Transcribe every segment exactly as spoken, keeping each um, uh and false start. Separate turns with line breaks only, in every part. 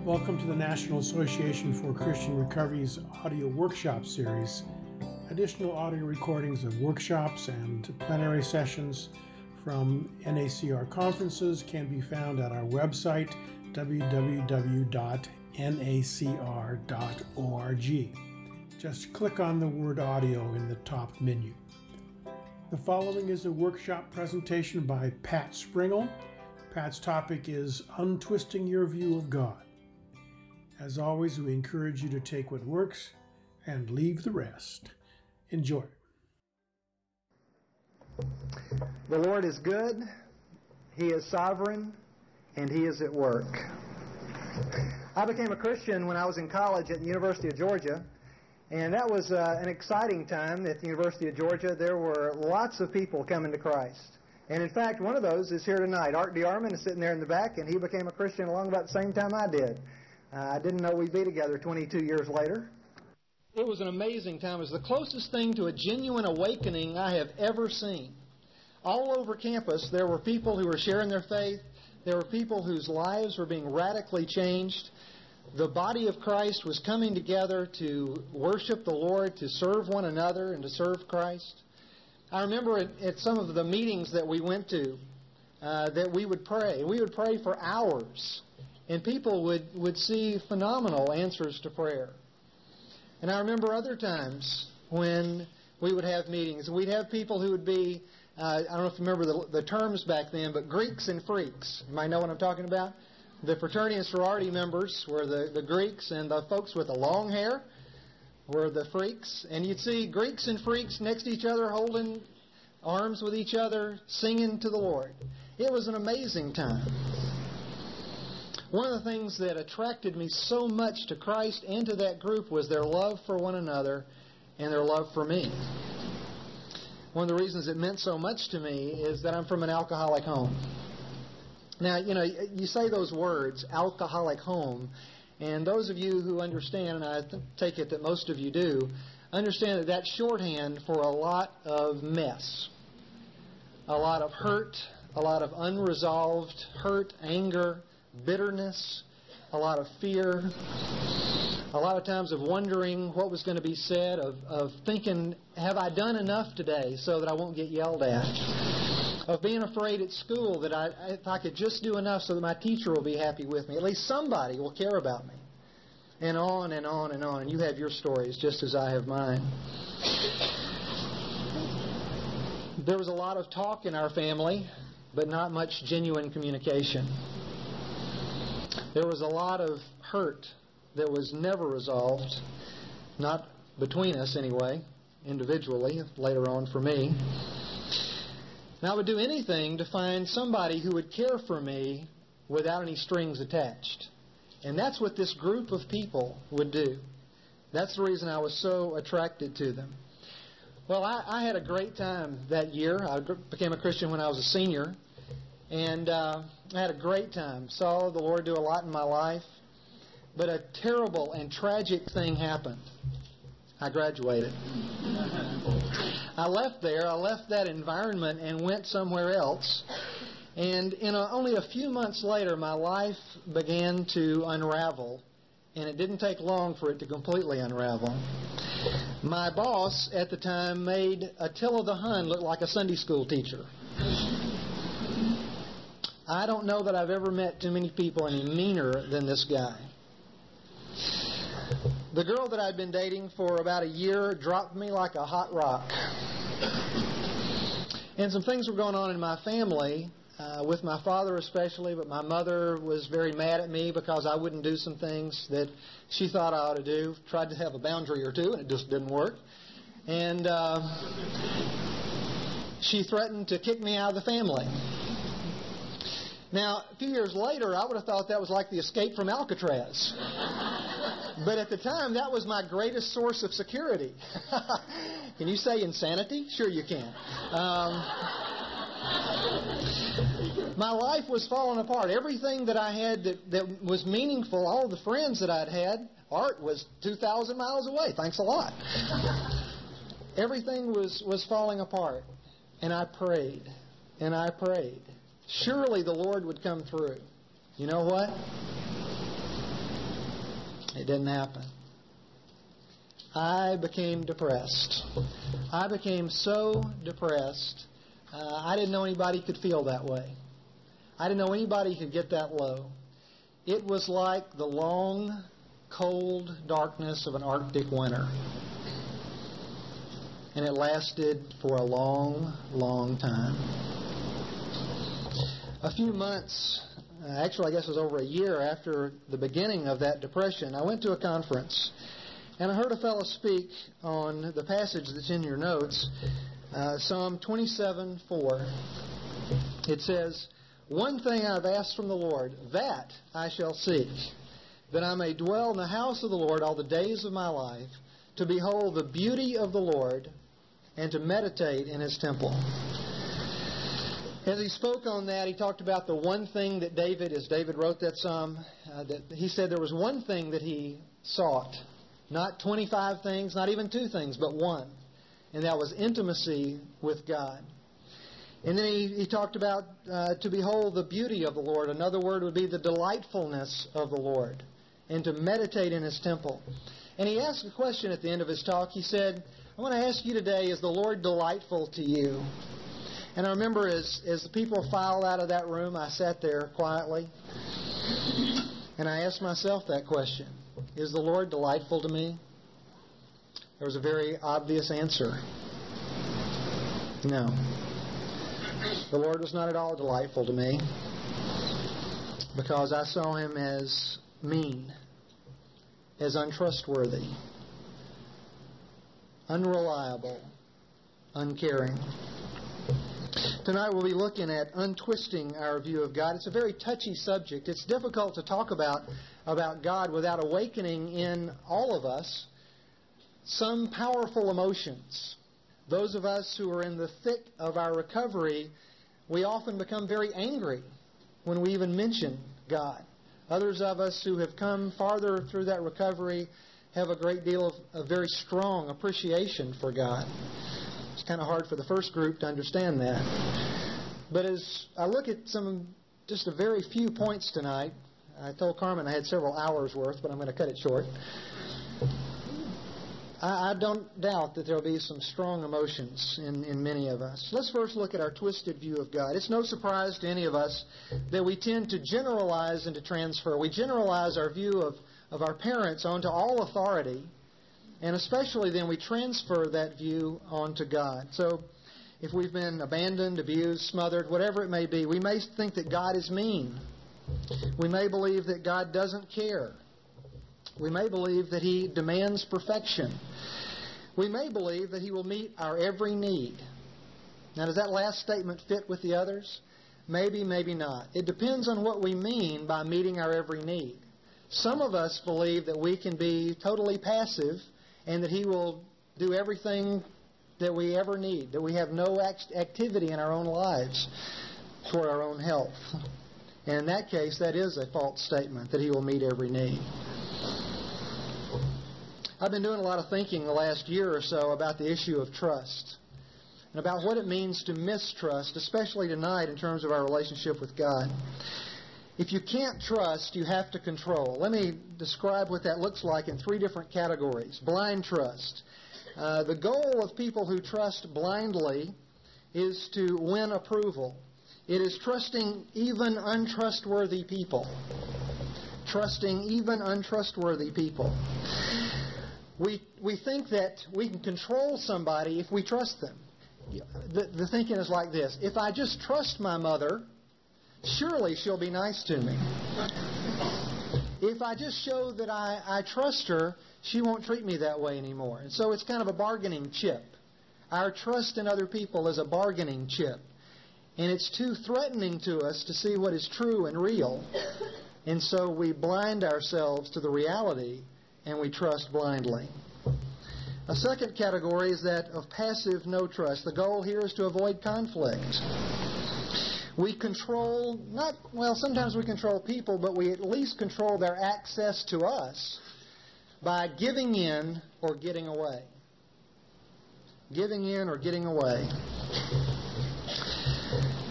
Welcome to the National Association for Christian Recovery's audio workshop series. Additional audio recordings of workshops and plenary sessions from N A C R conferences can be found at our website, w w w dot n a c r dot org. Just click on the word audio in the top menu. The following is a workshop presentation by Pat Springle. Pat's topic is Untwisting Your View of God. As always, we encourage you to take what works and leave the rest. Enjoy.
The Lord is good, He is sovereign, and He is at work. I became a Christian when I was in college at the University of Georgia, and that was uh, an exciting time at the University of Georgia. There were lots of people coming to Christ. And in fact, one of those is here tonight. Art DeArmond is sitting there in the back, and he became a Christian along about the same time I did. Uh, I didn't know we'd be together twenty-two years later. It was an amazing time. It was the closest thing to a genuine awakening I have ever seen. All over campus, there were people who were sharing their faith. There were people whose lives were being radically changed. The body of Christ was coming together to worship the Lord, to serve one another, and to serve Christ. I remember at, at some of the meetings that we went to uh, that we would pray. We would pray for hours. And people would, would see phenomenal answers to prayer. And I remember other times when we would have meetings, and we'd have people who would be, uh, I don't know if you remember the, the terms back then, but Greeks and freaks. You might know what I'm talking about. The fraternity and sorority members were the, the Greeks, and the folks with the long hair were the freaks. And you'd see Greeks and freaks next to each other, holding arms with each other, singing to the Lord. It was an amazing time. One of the things that attracted me so much to Christ and to that group was their love for one another and their love for me. One of the reasons it meant so much to me is that I'm from an alcoholic home. Now, you know, you say those words, alcoholic home, and those of you who understand, and I th- take it that most of you do, understand that that's shorthand for a lot of mess. A lot of hurt, a lot of unresolved hurt, anger, bitterness, a lot of fear, a lot of times of wondering what was going to be said, of, of thinking, have I done enough today so that I won't get yelled at, of being afraid at school that I, if I could just do enough so that my teacher will be happy with me, at least somebody will care about me, and on and on and on. And you have your stories just as I have mine. There was a lot of talk in our family, but not much genuine communication. There was a lot of hurt that was never resolved, not between us anyway, individually, later on for me. And I would do anything to find somebody who would care for me without any strings attached. And that's what this group of people would do. That's the reason I was so attracted to them. Well, I, I had a great time that year. I became a Christian when I was a senior. And uh, I had a great time. Saw the Lord do a lot in my life. But a terrible and tragic thing happened. I graduated. I left there. I left that environment and went somewhere else. And in a, only a few months later, my life began to unravel. And it didn't take long for it to completely unravel. My boss at the time made Attila the Hun look like a Sunday school teacher. I don't know that I've ever met too many people any meaner than this guy. The girl that I'd been dating for about a year dropped me like a hot rock. And some things were going on in my family, uh, with my father especially, but my mother was very mad at me because I wouldn't do some things that she thought I ought to do. Tried to have a boundary or two, and it just didn't work. And uh, she threatened to kick me out of the family. Now, a few years later, I would have thought that was like the escape from Alcatraz. But at the time, that was my greatest source of security. Can you say insanity? Sure you can. Um, my life was falling apart. Everything that I had that, that was meaningful, all the friends that I'd had, Art was two thousand miles away. Thanks a lot. Everything was, was falling apart. And I prayed. And I prayed. Surely the Lord would come through. You know what? It didn't happen. I became depressed. I became so depressed, uh, I didn't know anybody could feel that way. I didn't know anybody could get that low. It was like the long, cold darkness of an Arctic winter. And it lasted for a long, long time. A few months, actually I guess it was over a year after the beginning of that depression, I went to a conference. And I heard a fellow speak on the passage that's in your notes, uh, Psalm twenty-seven four. It says, "One thing I've asked from the Lord, that I shall seek, that I may dwell in the house of the Lord all the days of my life, to behold the beauty of the Lord, and to meditate in His temple." As he spoke on that, he talked about the one thing that David, as David wrote that psalm, uh, that he said there was one thing that he sought. Not twenty-five things, not even two things, but one. And that was intimacy with God. And then he, he talked about uh, to behold the beauty of the Lord. Another word would be the delightfulness of the Lord. And to meditate in His temple. And he asked a question at the end of his talk. He said, I want to ask you today, is the Lord delightful to you? And I remember as, as the people filed out of that room, I sat there quietly. And I asked myself that question. Is the Lord delightful to me? There was a very obvious answer. No. The Lord was not at all delightful to me because I saw Him as mean, as untrustworthy, unreliable, uncaring. Tonight we'll be looking at untwisting our view of God. It's a very touchy subject. It's difficult to talk about, about God without awakening in all of us some powerful emotions. Those of us who are in the thick of our recovery, we often become very angry when we even mention God. Others of us who have come farther through that recovery have a great deal of a very strong appreciation for God. It's kind of hard for the first group to understand that. But as I look at some, just a very few points tonight, I told Carmen I had several hours worth, but I'm going to cut it short. I, I don't doubt that there will be some strong emotions in, in many of us. Let's first look at our twisted view of God. It's no surprise to any of us that we tend to generalize and to transfer. We generalize our view of, of our parents onto all authority. And especially then we transfer that view onto God. So if we've been abandoned, abused, smothered, whatever it may be, we may think that God is mean. We may believe that God doesn't care. We may believe that He demands perfection. We may believe that He will meet our every need. Now, does that last statement fit with the others? Maybe, maybe not. It depends on what we mean by meeting our every need. Some of us believe that we can be totally passive and that He will do everything that we ever need, that we have no act- activity in our own lives for our own health. And in that case, that is a false statement, that He will meet every need. I've been doing a lot of thinking the last year or so about the issue of trust and about what it means to mistrust, especially tonight in terms of our relationship with God. If you can't trust, you have to control. Let me describe what that looks like in three different categories. Blind trust. Uh, the goal of people who trust blindly is to win approval. It is trusting even untrustworthy people. Trusting even untrustworthy people. We we think that we can control somebody if we trust them. The, the thinking is like this. If I just trust my mother, surely she'll be nice to me. If I just show that I, I trust her, she won't treat me that way anymore. And so it's kind of a bargaining chip. Our trust in other people is a bargaining chip. And it's too threatening to us to see what is true and real. And so we blind ourselves to the reality and we trust blindly. A second category is that of passive no trust. The goal here is to avoid conflict. We control, not, well, sometimes we control people, but we at least control their access to us by giving in or getting away. Giving in or getting away.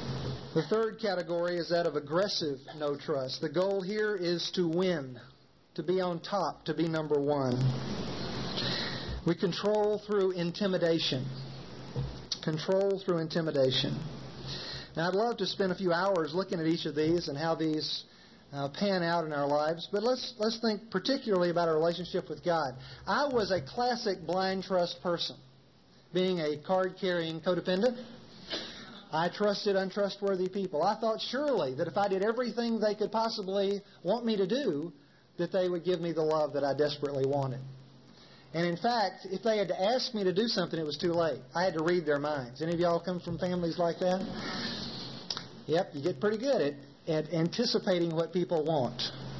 The third category is that of aggressive no trust. The goal here is to win. to be on top, to be number one. We control through intimidation. Control through intimidation. Now, I'd love to spend a few hours looking at each of these and how these uh, pan out in our lives, but let's let's think particularly about our relationship with God. I was a classic blind trust person. Being a card-carrying codependent, I trusted untrustworthy people. I thought surely that if I did everything they could possibly want me to do, that they would give me the love that I desperately wanted. And in fact, if they had to ask me to do something, it was too late. I had to read their minds. Any of y'all come from families like that? Yep, you get pretty good at, at anticipating what people want.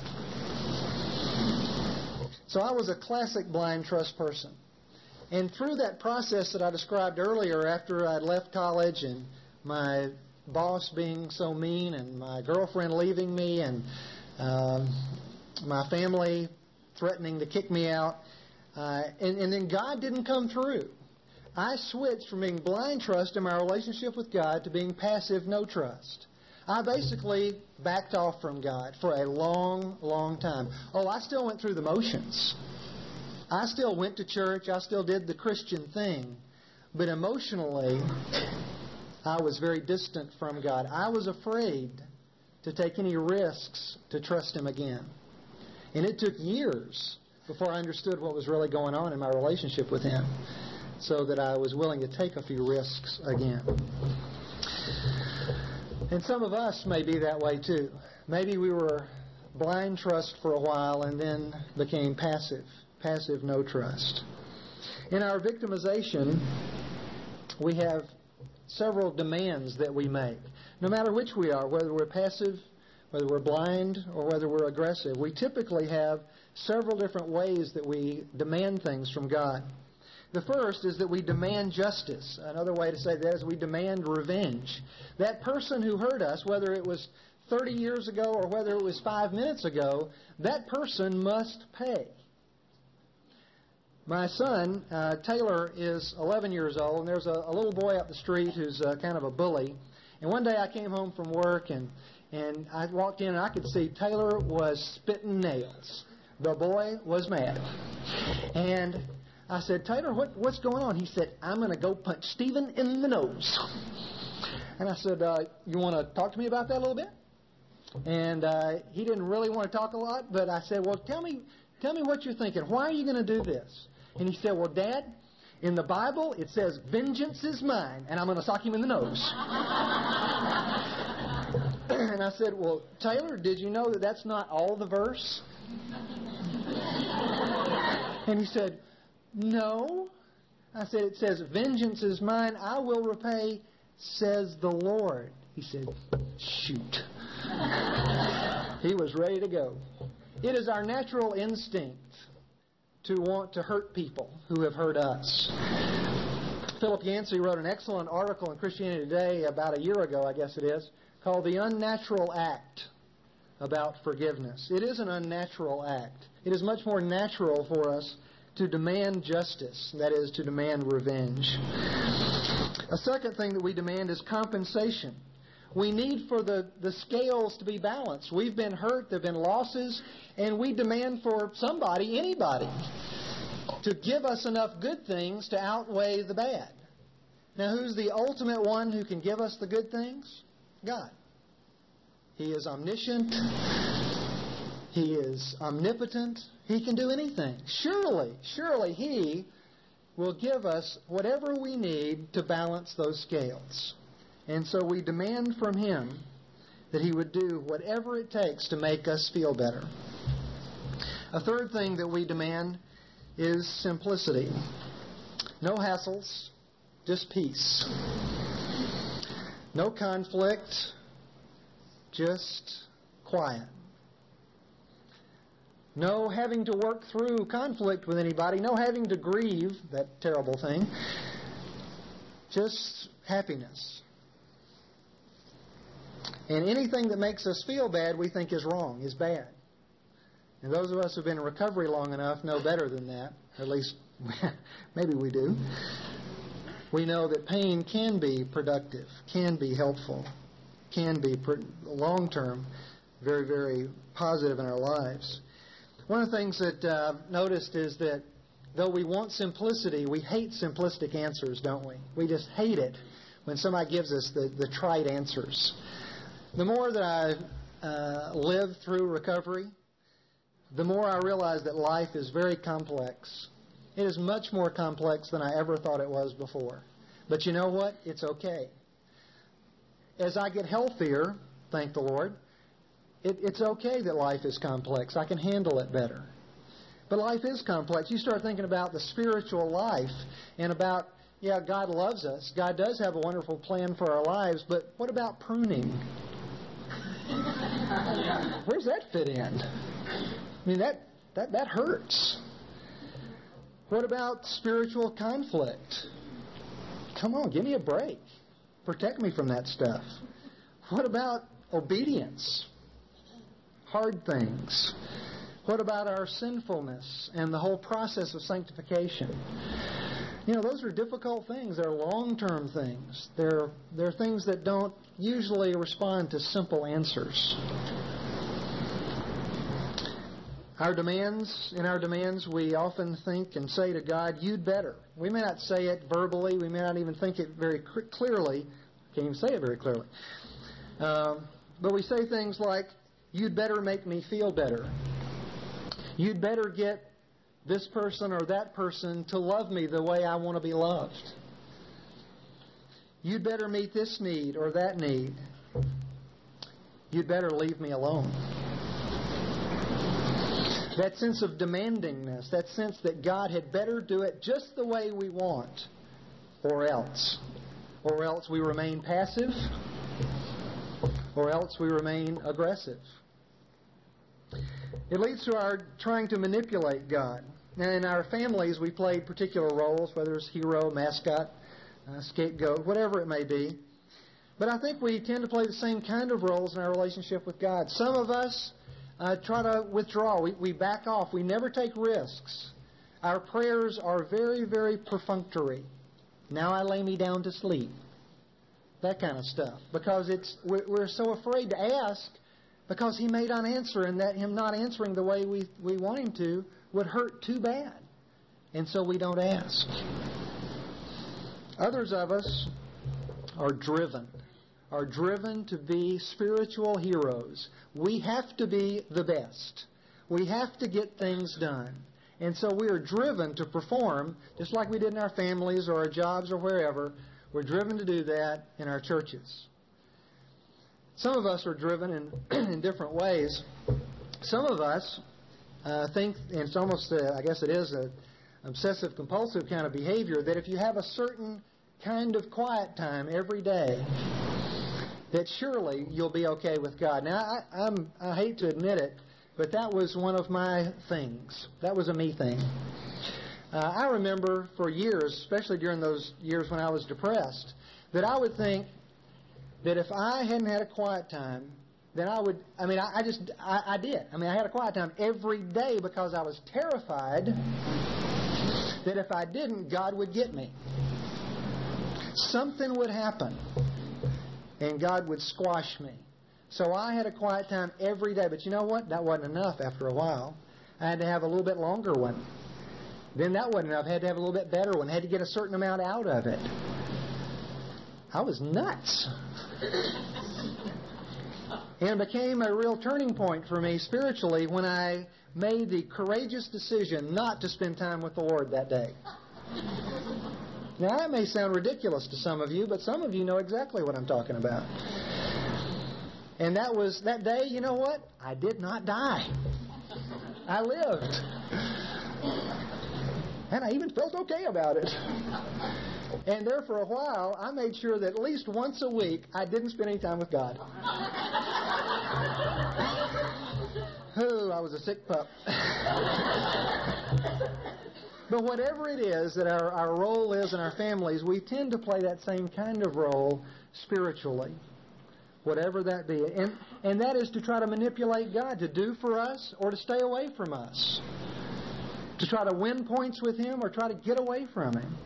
So I was a classic blind trust person. And through that process that I described earlier, after I'd left college and my boss being so mean and my girlfriend leaving me and uh, my family threatening to kick me out, uh, and, and then God didn't come through. I switched from being blind trust in my relationship with God to being passive no trust. I basically backed off from God for a long, long time. Oh, I still went through the motions. I still went to church. I still did the Christian thing. But emotionally, I was very distant from God. I was afraid to take any risks to trust Him again. And it took years before I understood what was really going on in my relationship with Him, so that I was willing to take a few risks again. And some of us may be that way too. Maybe we were blind trust for a while and then became passive. Passive no trust. In our victimization, we have several demands that we make. No matter which we are, whether we're passive, whether we're blind, or whether we're aggressive, we typically have several different ways that we demand things from God. The first is that we demand justice. Another way to say that is we demand revenge. That person who hurt us, whether it was thirty years ago or whether it was five minutes ago, that person must pay. My son, uh, Taylor, is eleven years old, and there's a, a little boy up the street who's uh, kind of a bully. And one day I came home from work, and, and I walked in, and I could see Taylor was spitting nails. The boy was mad. And I said, Taylor, what, what's going on? He said, I'm going to go punch Stephen in the nose. And I said, uh, you want to talk to me about that a little bit? And uh, he didn't really want to talk a lot, but I said, well, tell me, tell me what you're thinking. Why are you going to do this? And he said, well, Dad, in the Bible it says, vengeance is mine, and I'm going to sock him in the nose. And I said, well, Taylor, did you know that that's not all the verse? And he said, no. I said, it says, vengeance is mine, I will repay, says the Lord. He said, shoot. He was ready to go. It is our natural instinct to want to hurt people who have hurt us. Philip Yancey wrote an excellent article in Christianity Today about a year ago, I guess it is, called The Unnatural Act, about forgiveness. It is an unnatural act. It is much more natural for us to demand justice, that is, to demand revenge. A second thing that we demand is compensation. We need for the, the scales to be balanced. We've been hurt, there have been losses, and we demand for somebody, anybody, to give us enough good things to outweigh the bad. Now, who's the ultimate one who can give us the good things? God. He is omniscient. He is omnipotent. He can do anything. Surely, surely He will give us whatever we need to balance those scales. And so we demand from Him that He would do whatever it takes to make us feel better. A third thing that we demand is simplicity. No hassles, just peace. No conflict, just quiet. No having to work through conflict with anybody. No having to grieve, that terrible thing. Just happiness. And anything that makes us feel bad we think is wrong, is bad. And those of us who have been in recovery long enough know better than that. At least, maybe we do. We know that pain can be productive, can be helpful, can be long-term very, very positive in our lives. One of the things that uh, I've noticed is that though we want simplicity, we hate simplistic answers, don't we? We just hate it when somebody gives us the, the trite answers. The more that I uh, live through recovery, the more I realize that life is very complex. It is much more complex than I ever thought it was before. But you know what? It's okay. As I get healthier, thank the Lord, it, it's okay that life is complex. I can handle it better. But life is complex. You start thinking about the spiritual life and about, yeah, God loves us. God does have a wonderful plan for our lives, but what about pruning? Where's that fit in? I mean, that, that, that hurts. What about spiritual conflict? Come on, give me a break. Protect me from that stuff. What about obedience? Hard things. What about our sinfulness and the whole process of sanctification? You know, those are difficult things. They're long-term things. They're, they're things that don't usually respond to simple answers. Our demands, in our demands, we often think and say to God, you'd better. We may not say it verbally. We may not even think it very clearly. Can't even say it very clearly. Um, but we say things like, you'd better make me feel better. You'd better get this person or that person to love me the way I want to be loved. You'd better meet this need or that need. You'd better leave me alone. That sense of demandingness, that sense that God had better do it just the way we want, or else. Or else we remain passive, or else we remain aggressive. It leads to our trying to manipulate God. Now, in our families, we played particular roles, whether it's hero, mascot, uh, scapegoat, whatever it may be. But I think we tend to play the same kind of roles in our relationship with God. Some of us uh, try to withdraw. We, we back off. We never take risks. Our prayers are very, very perfunctory. Now I lay me down to sleep. That kind of stuff. Because it's we're, we're so afraid to ask because He may not answer, and that Him not answering the way we, we want Him to would hurt too bad. And so we don't ask. Others of us are driven. Are driven to be spiritual heroes. We have to be the best. We have to get things done. And so we are driven to perform, just like we did in our families or our jobs or wherever. We're driven to do that in our churches. Some of us are driven in, in different ways. Some of us uh, think, and it's almost, uh, I guess it is, an obsessive-compulsive kind of behavior, that if you have a certain kind of quiet time every day, that surely you'll be okay with God. Now, I, I'm, I hate to admit it, but that was one of my things. That was a me thing. Uh, I remember for years, especially during those years when I was depressed, that I would think that if I hadn't had a quiet time, then I would, I mean, I, I just, I, I did. I mean, I had a quiet time every day because I was terrified that if I didn't, God would get me. Something would happen, and God would squash me. So I had a quiet time every day. But you know what? That wasn't enough after a while. I had to have a little bit longer one. Then that wasn't enough. I had to have a little bit better one. I had to get a certain amount out of it. I was nuts. And it became a real turning point for me spiritually when I made the courageous decision not to spend time with the Lord that day. Now, that may sound ridiculous to some of you, but some of you know exactly what I'm talking about. And that was, that day, you know what? I did not die. I lived. And I even felt okay about it. And there for a while, I made sure that at least once a week, I didn't spend any time with God. Oh, I was a sick pup. But whatever it is that our, our role is in our families, we tend to play that same kind of role spiritually. Whatever that be. And, and that is to try to manipulate God to do for us or to stay away from us. To try to win points with Him or try to get away from Him.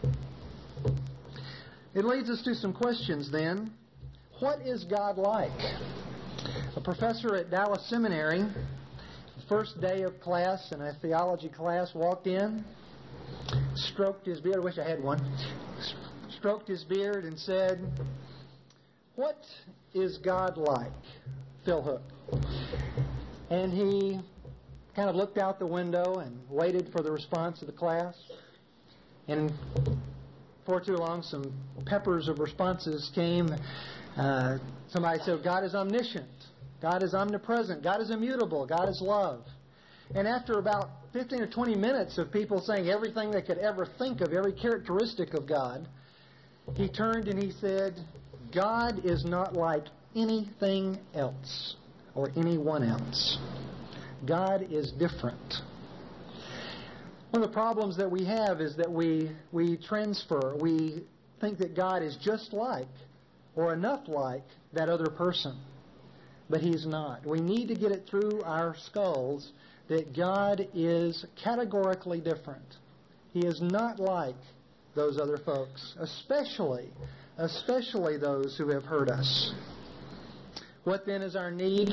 It leads us to some questions then. What is God like? A professor at Dallas Seminary first day of class in a theology class, walked in, stroked his beard. I wish I had one. Stroked his beard and said, "What is God like?" Phil Hook. And he kind of looked out the window and waited for the response of the class. And before too long, some peppers of responses came. Uh, somebody said, "God is omniscient. God is omnipresent. God is immutable. God is love." And after about fifteen or twenty minutes of people saying everything they could ever think of, every characteristic of God, he turned and he said, "God is not like anything else or anyone else. God is different." One of the problems that we have is that we we transfer, we think that God is just like or enough like that other person. But He's not. We need to get it through our skulls that God is categorically different. He is not like those other folks, especially, especially those who have hurt us. What then is our need?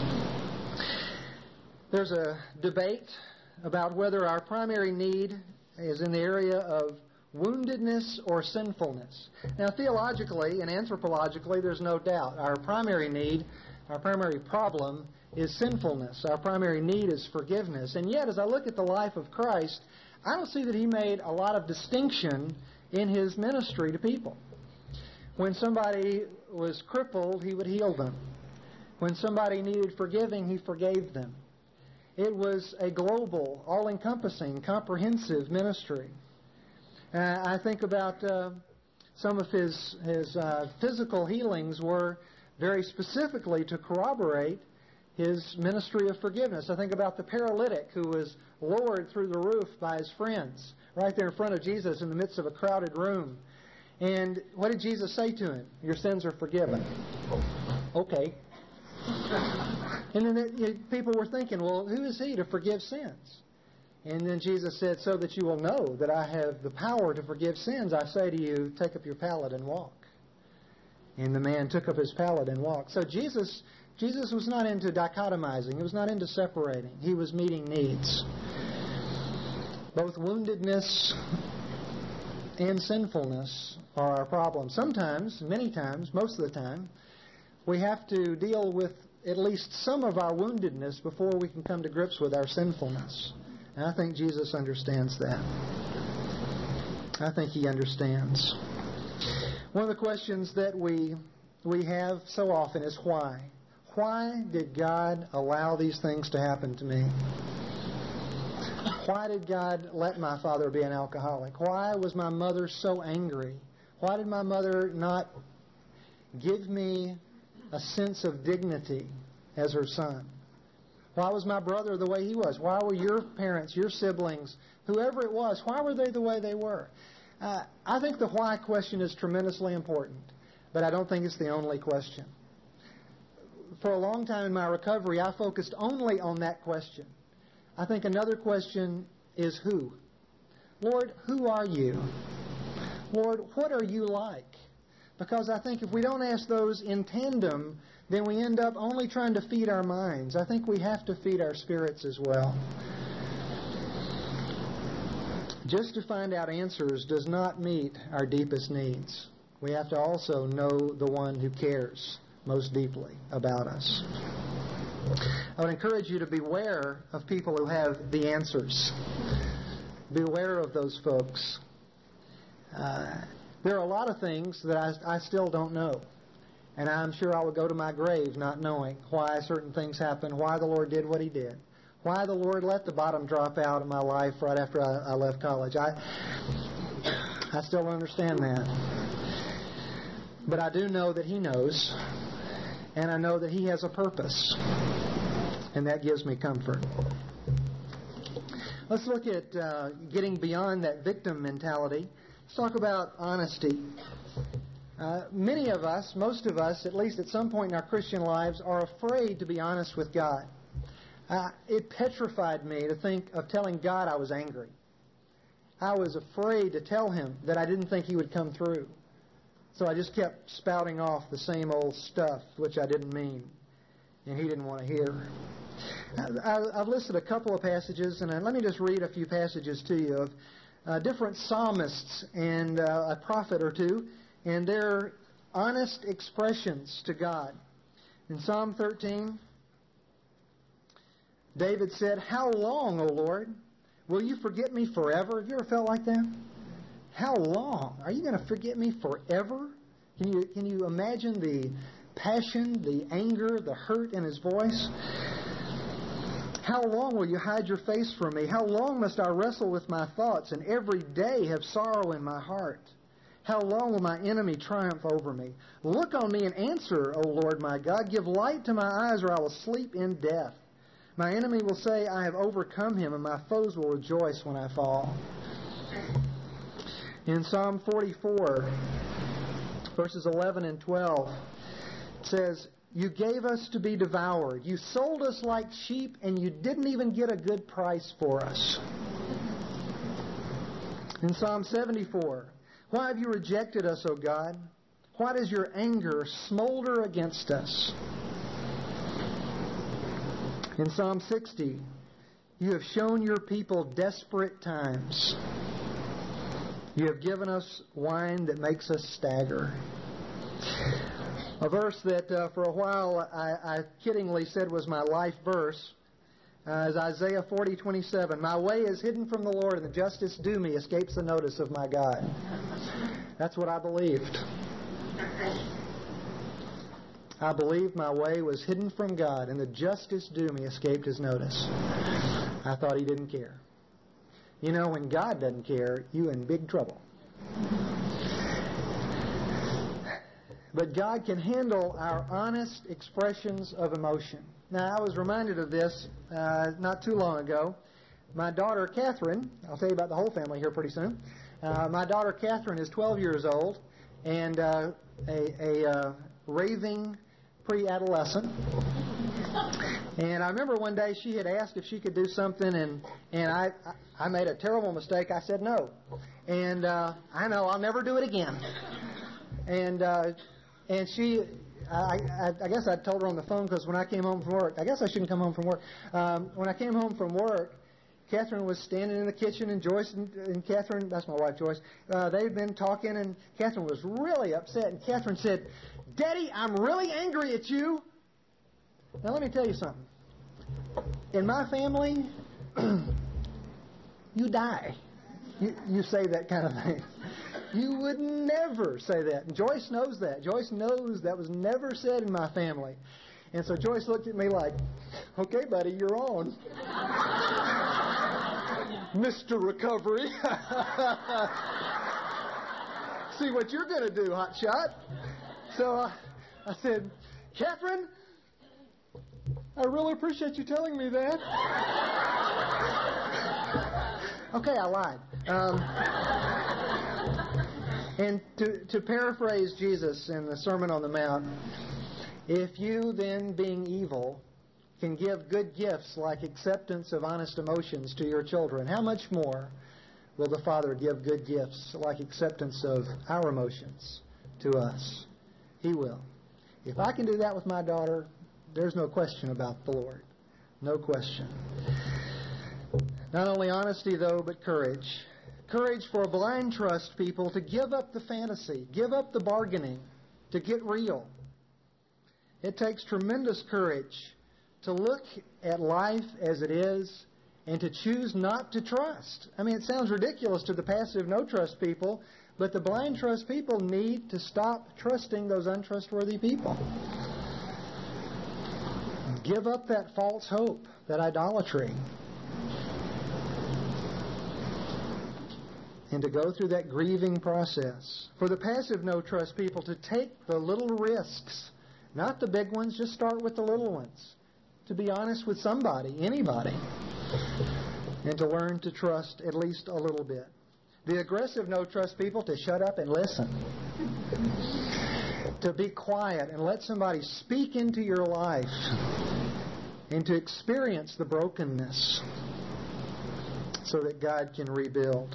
There's a debate about whether our primary need is in the area of woundedness or sinfulness. Now, theologically and anthropologically, there's no doubt. Our primary need, our primary problem is sinfulness. Our primary need is forgiveness. And yet, as I look at the life of Christ, I don't see that He made a lot of distinction in His ministry to people. When somebody was crippled, He would heal them. When somebody needed forgiving, He forgave them. It was a global, all-encompassing, comprehensive ministry. Uh, I think about uh, some of His, his uh, physical healings were very specifically to corroborate His ministry of forgiveness. I think about the paralytic who was lowered through the roof by his friends, right there in front of Jesus in the midst of a crowded room. And what did Jesus say to him? "Your sins are forgiven." Okay. And then it, it, people were thinking, well, who is He to forgive sins? And then Jesus said, "So that you will know that I have the power to forgive sins, I say to you, take up your pallet and walk." And the man took up his pallet and walked. So Jesus, Jesus was not into dichotomizing. He was not into separating. He was meeting needs. Both woundedness and sinfulness are our problem. Sometimes, many times, most of the time, we have to deal with at least some of our woundedness before we can come to grips with our sinfulness. And I think Jesus understands that. I think He understands. One of the questions that we we have so often is why? Why did God allow these things to happen to me? Why did God let my father be an alcoholic? Why was my mother so angry? Why did my mother not give me a sense of dignity as her son? Why was my brother the way he was? Why were your parents, your siblings, whoever it was, why were they the way they were? Uh, I think the why question is tremendously important, but I don't think it's the only question. For a long time in my recovery, I focused only on that question. I think another question is who? Lord, who are you? Lord, what are you like? Because I think if we don't ask those in tandem, then we end up only trying to feed our minds. I think we have to feed our spirits as well. Just to find out answers does not meet our deepest needs. We have to also know the one who cares most deeply about us. I would encourage you to beware of people who have the answers. Beware of those folks. Uh, there are a lot of things that I, I still don't know. And I'm sure I would go to my grave not knowing why certain things happened, why the Lord did what He did, why the Lord let the bottom drop out of my life right after I, I left college. I, I still don't understand that. But I do know that He knows, and I know that He has a purpose, and that gives me comfort. Let's look at uh, getting beyond that victim mentality. Let's talk about honesty. Uh, many of us, most of us, at least at some point in our Christian lives, are afraid to be honest with God. Uh, it petrified me to think of telling God I was angry. I was afraid to tell Him that I didn't think He would come through. So I just kept spouting off the same old stuff, which I didn't mean, and He didn't want to hear. I, I've listed a couple of passages, and let me just read a few passages to you of uh, different psalmists and uh, a prophet or two, and their honest expressions to God. In Psalm thirteen, David said, "How long, O Lord, will you forget me forever?" Have you ever felt like that? How long? Are you going to forget me forever? Can you, can you imagine the passion, the anger, the hurt in his voice? How long will you hide your face from me? How long must I wrestle with my thoughts and every day have sorrow in my heart? How long will my enemy triumph over me? Look on me and answer, O Lord my God. Give light to my eyes, or I will sleep in death. My enemy will say, I have overcome him, and my foes will rejoice when I fall. In Psalm forty-four, verses eleven and twelve, it says, "You gave us to be devoured. You sold us like sheep, and you didn't even get a good price for us." In Psalm seventy-four, "Why have you rejected us, O God? Why does your anger smolder against us?" In Psalm sixty, "You have shown your people desperate times. You have given us wine that makes us stagger." A verse that uh, for a while I, I kiddingly said was my life verse uh, is Isaiah forty twenty-seven. "My way is hidden from the Lord, and the justice due me escapes the notice of my God." That's what I believed. I believed my way was hidden from God, and the justice due me escaped His notice. I thought He didn't care. You know, when God doesn't care, you're in big trouble. But God can handle our honest expressions of emotion. Now, I was reminded of this uh, not too long ago. My daughter, Catherine, I'll tell you about the whole family here pretty soon. Uh, my daughter, Catherine, is twelve years old and uh, a, a uh, raving pre-adolescent. And I remember one day she had asked if she could do something, and, and I, I made a terrible mistake. I said no. And uh, I know I'll never do it again. And uh, and she, I, I, I guess I told her on the phone, because when I came home from work, I guess I shouldn't come home from work. Um, when I came home from work, Catherine was standing in the kitchen, and Joyce and, and Catherine, that's my wife Joyce, uh, they'd been talking, and Catherine was really upset. And Catherine said, "Daddy, I'm really angry at you." Now let me tell you something. In my family, you die. You, you say that kind of thing. You would never say that. And Joyce knows that. Joyce knows that was never said in my family. And so Joyce looked at me like, "Okay, buddy, you're on." Mister Recovery. See what you're going to do, hotshot. So uh, I said, "Catherine, I really appreciate you telling me that." Okay, I lied. Um, and to, to paraphrase Jesus in the Sermon on the Mount, "If you then, being evil, can give good gifts like acceptance of honest emotions to your children, how much more will the Father give good gifts like acceptance of our emotions to us?" He will. If I can do that with my daughter, there's no question about the Lord. No question. Not only honesty, though, but courage. Courage for a blind trust people to give up the fantasy, give up the bargaining, to get real. It takes tremendous courage to look at life as it is and to choose not to trust. I mean, it sounds ridiculous to the passive, no-trust people, but the blind trust people need to stop trusting those untrustworthy people. Give up that false hope, that idolatry, and to go through that grieving process. For the passive no-trust people to take the little risks, not the big ones, just start with the little ones. To be honest with somebody, anybody, and to learn to trust at least a little bit. The aggressive no-trust people to shut up and listen. To be quiet and let somebody speak into your life and to experience the brokenness so that God can rebuild.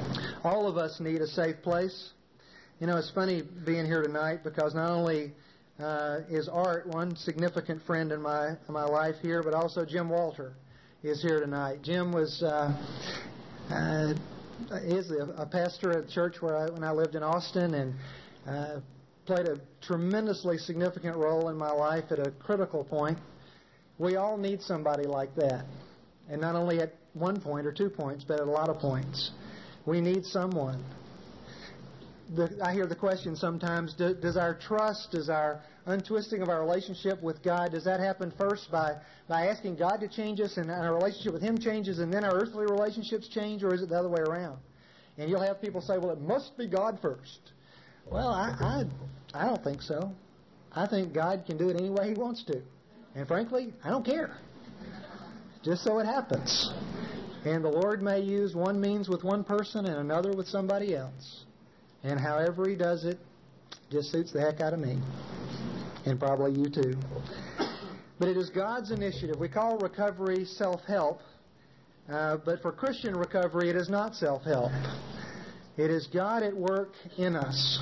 All of us need a safe place. You know, it's funny being here tonight because not only uh, is Art, one significant friend in my in my life here, but also Jim Walter is here tonight. Jim was uh, uh, is a, a pastor at the church where I, when I lived in Austin, and uh, played a tremendously significant role in my life at a critical point. We all need somebody like that, and not only at one point or two points, but at a lot of points. We need someone. The, I hear the question sometimes, do, does our trust, does our untwisting of our relationship with God, does that happen first by, by asking God to change us and our relationship with Him changes and then our earthly relationships change, or is it the other way around? And you'll have people say, well, it must be God first. Well, I, I, I don't think so. I think God can do it any way He wants to. And frankly, I don't care. Just so it happens. And the Lord may use one means with one person and another with somebody else. And however He does it, just suits the heck out of me. And probably you too. But it is God's initiative. We call recovery self-help. Uh, but for Christian recovery, it is not self-help. It is God at work in us.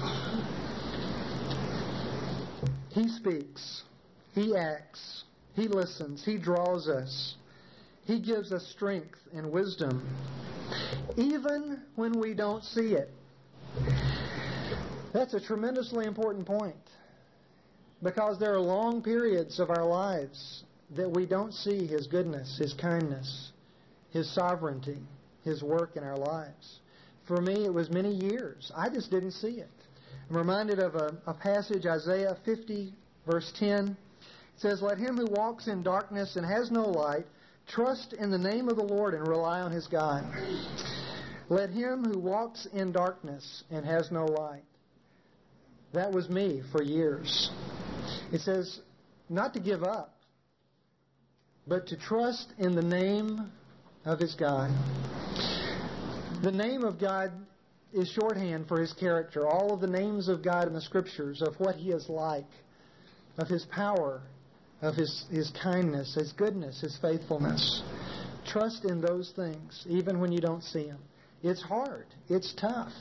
He speaks. He acts. He listens. He draws us. He gives us strength and wisdom, even when we don't see it. That's a tremendously important point, because there are long periods of our lives that we don't see His goodness, His kindness, His sovereignty, His work in our lives. For me, it was many years. I just didn't see it. I'm reminded of a, a passage, Isaiah fifty, verse ten. It says, "Let him who walks in darkness and has no light trust in the name of the Lord and rely on his God. Let him who walks in darkness and has no light." That was me for years. It says not to give up, but to trust in the name of his God. The name of God is shorthand for His character. All of the names of God in the Scriptures, of what He is like, of His power, of His, His kindness, His goodness, His faithfulness. Trust in those things, even when you don't see Him. It's hard. It's tough.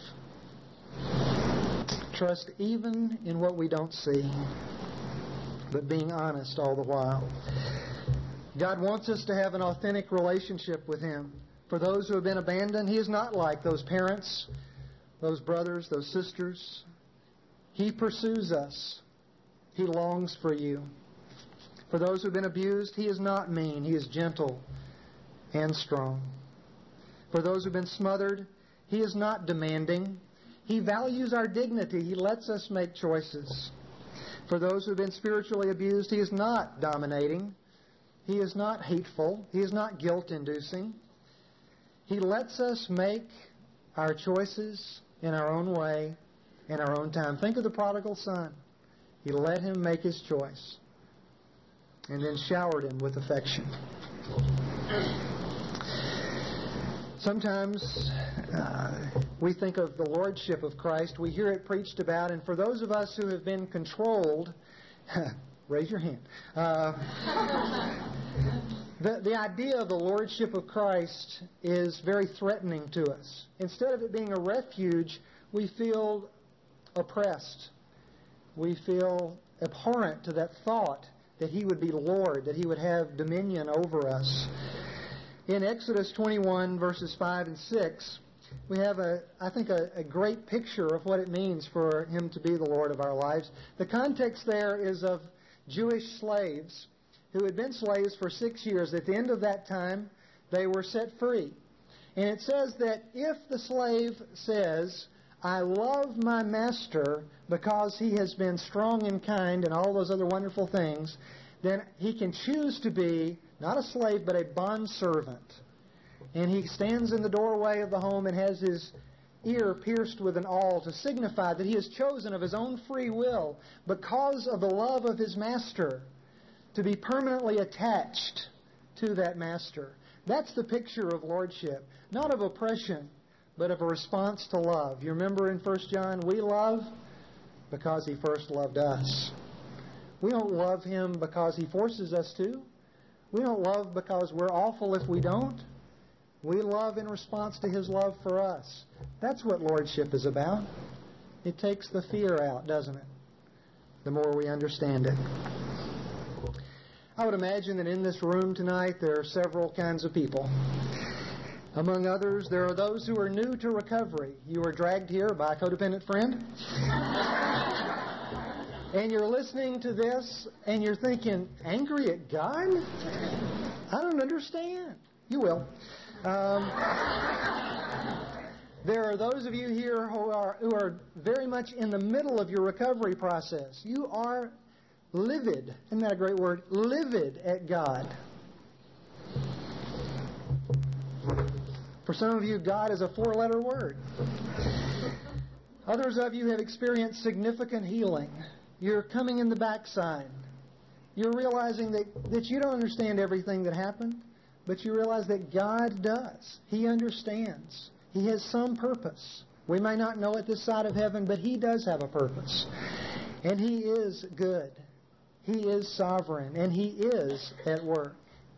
Trust even in what we don't see, but being honest all the while. God wants us to have an authentic relationship with Him. For those who have been abandoned, He is not like those parents, those brothers, those sisters. He pursues us. He longs for you. For those who have been abused, He is not mean. He is gentle and strong. For those who have been smothered, He is not demanding. He values our dignity. He lets us make choices. For those who have been spiritually abused, He is not dominating. He is not hateful. He is not guilt-inducing. He lets us make our choices in our own way, in our own time. Think of the prodigal son. He let him make his choice and then showered him with affection. Sometimes uh, we think of the lordship of Christ. We hear it preached about, and for those of us who have been controlled, raise your hand. Uh, the, the idea of the lordship of Christ is very threatening to us. Instead of it being a refuge, we feel oppressed. We feel abhorrent to that thought that He would be Lord, that He would have dominion over us. In Exodus twenty-one, verses five and six, we have, a, I think, a, a great picture of what it means for Him to be the Lord of our lives. The context there is of Jewish slaves who had been slaves for six years. At the end of that time, they were set free. And it says that if the slave says, "I love my master because he has been strong and kind," and all those other wonderful things, then he can choose to be not a slave, but a bondservant. And he stands in the doorway of the home and has his ear pierced with an awl to signify that he has chosen of his own free will, because of the love of his master, to be permanently attached to that master. That's the picture of lordship, not of oppression, but of a response to love. You remember in First John, we love because He first loved us. We don't love Him because He forces us to. We don't love because we're awful if we don't. We love in response to His love for us. That's what lordship is about. It takes the fear out, doesn't it? the more we understand it. I would imagine that in this room tonight there are several kinds of people. Among others, there are those who are new to recovery. You were dragged here by a codependent friend. And you're listening to this and you're thinking, angry at God? I don't understand. You will. Um, there are those of you here who are, who are very much in the middle of your recovery process. You are livid. Isn't that a great word? Livid at God. For some of you, God is a four-letter word. Others of you have experienced significant healing. You're coming in the backside. You're realizing that, that you don't understand everything that happened, but you realize that God does. He understands. He has some purpose. We may not know it this side of heaven, but He does have a purpose. And He is good. He is sovereign. And He is at work.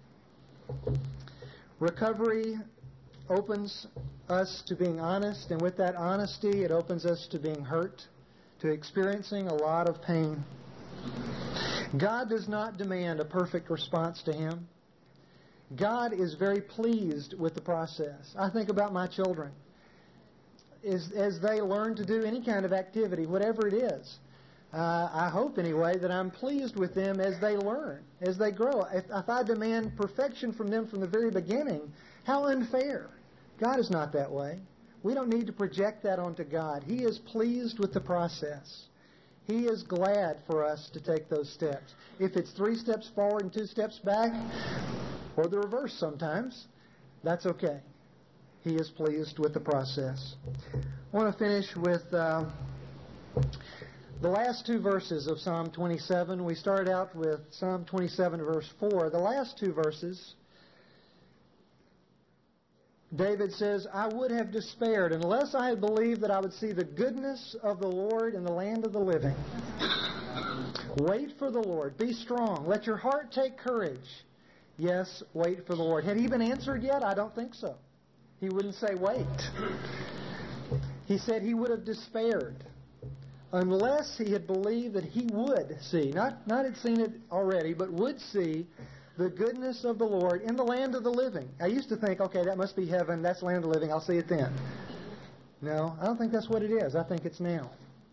Recovery opens us to being honest, and with that honesty, it opens us to being hurt, to experiencing a lot of pain. God does not demand a perfect response to Him. God is very pleased with the process. I think about my children. As, as they learn to do any kind of activity, whatever it is, uh, I hope anyway that I'm pleased with them as they learn, as they grow. If, if I demand perfection from them from the very beginning, how unfair. God is not that way. We don't need to project that onto God. He is pleased with the process. He is glad for us to take those steps. If it's three steps forward and two steps back, or the reverse sometimes, that's okay. He is pleased with the process. I want to finish with uh, the last two verses of Psalm twenty-seven. We started out with Psalm twenty-seven, verse four. The last two verses, David says, I would have despaired unless I had believed that I would see the goodness of the Lord in the land of the living. Wait for the Lord. Be strong. Let your heart take courage. Yes, wait for the Lord. Had He been answered yet? I don't think so. He wouldn't say wait. He said he would have despaired unless he had believed that he would see, not, not had seen it already, but would see the goodness of the Lord in the land of the living. I used to think, okay, that must be heaven. That's the land of the living. I'll see it then. No, I don't think that's what it is. I think it's now.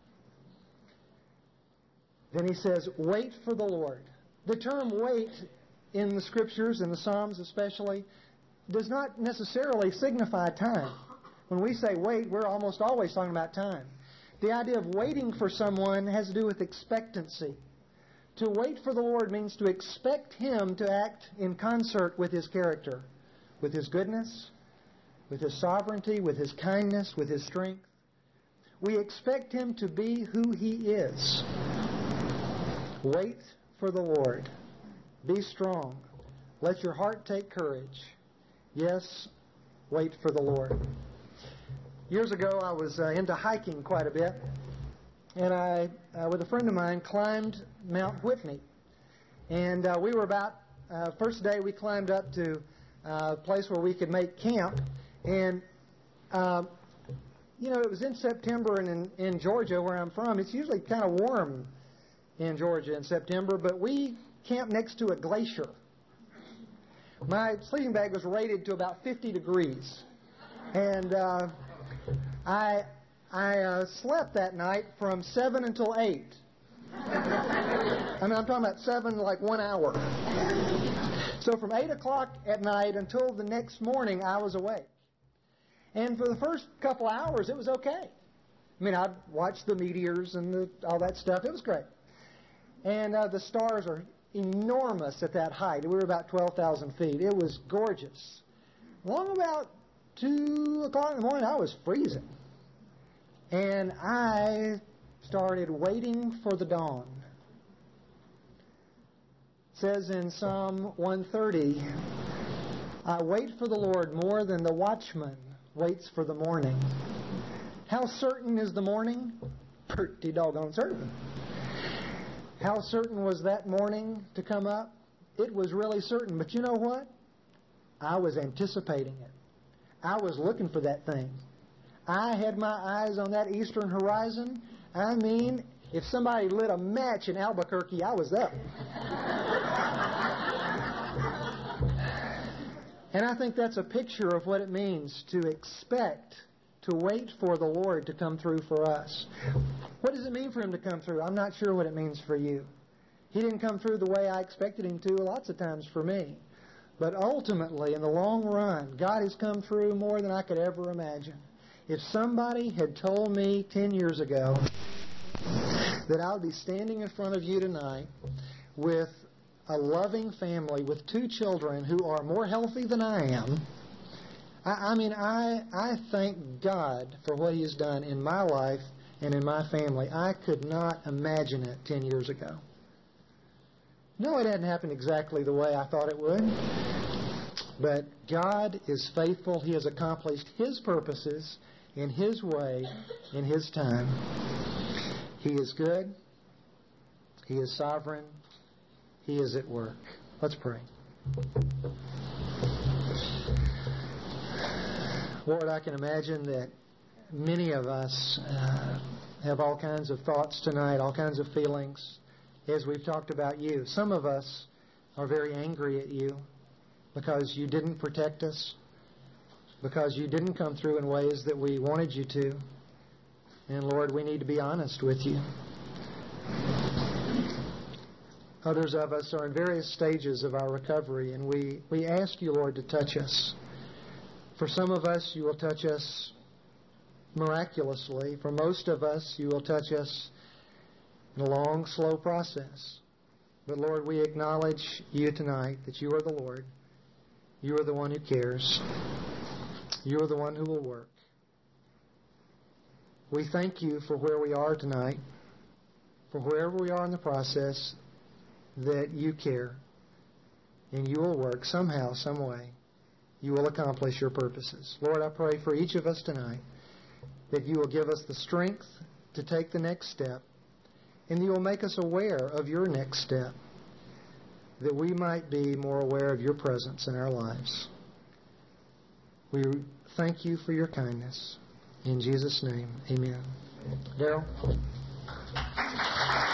Then he says, wait for the Lord. The term wait in the Scriptures, in the Psalms especially, does not necessarily signify time. When we say wait, we're almost always talking about time. The idea of waiting for someone has to do with expectancy. To wait for the Lord means to expect Him to act in concert with His character, with His goodness, with His sovereignty, with His kindness, with His strength. We expect Him to be who He is. Wait for the Lord. Be strong. Let your heart take courage. Yes, wait for the Lord. Years ago, I was uh, into hiking quite a bit, and I, uh, with a friend of mine, climbed Mount Whitney. And uh, we were about, uh, first day we climbed up to uh, a place where we could make camp. And, uh, you know, it was in September, and in, in Georgia, where I'm from, it's usually kind of warm in Georgia in September, but we camped next to a glacier. My sleeping bag was rated to about fifty degrees. And uh, I I uh, slept that night from seven until eight. I mean, I'm talking about seven, like one hour. So from eight o'clock at night until the next morning, I was awake. And for the first couple hours, it was okay. I mean, I'd watch the meteors and the, all that stuff. It was great. And uh, the stars are enormous at that height. We were about twelve thousand feet. It was gorgeous. Long about two o'clock in the morning, I was freezing. And I started waiting for the dawn. It says in Psalm one thirty, I wait for the Lord more than the watchman waits for the morning. How certain is the morning? Pretty doggone certain. How certain was that morning to come up? It was really certain. But you know what? I was anticipating it. I was looking for that thing. I had my eyes on that eastern horizon. I mean, If somebody lit a match in Albuquerque, I was up. And I think that's a picture of what it means to expect, to wait for the Lord to come through for us. What does it mean for Him to come through? I'm not sure what it means for you. He didn't come through the way I expected Him to lots of times for me. But ultimately, in the long run, God has come through more than I could ever imagine. If somebody had told me ten years ago that I would be standing in front of you tonight with a loving family with two children who are more healthy than I am, I, I mean, I, I thank God for what He has done in my life and in my family. I could not imagine it ten years ago. No, it hadn't happened exactly the way I thought it would. But God is faithful. He has accomplished His purposes in His way, in His time. He is good. He is sovereign. He is at work. Let's pray. Lord, I can imagine that many of us uh, have all kinds of thoughts tonight, all kinds of feelings as we've talked about you. Some of us are very angry at you because you didn't protect us, because you didn't come through in ways that we wanted you to. And Lord, we need to be honest with you. Others of us are in various stages of our recovery, and we, we ask you, Lord, to touch us. For some of us, you will touch us miraculously. For most of us, you will touch us in a long, slow process. But Lord, we acknowledge you tonight, that you are the Lord. You are the one who cares. You are the one who will work. We thank you for where we are tonight, for wherever we are in the process, that you care, and you will work somehow, some way. You will accomplish your purposes. Lord, I pray for each of us tonight that you will give us the strength to take the next step, and you will make us aware of your next step, that we might be more aware of your presence in our lives. We thank you for your kindness. In Jesus' name, amen. Darrell?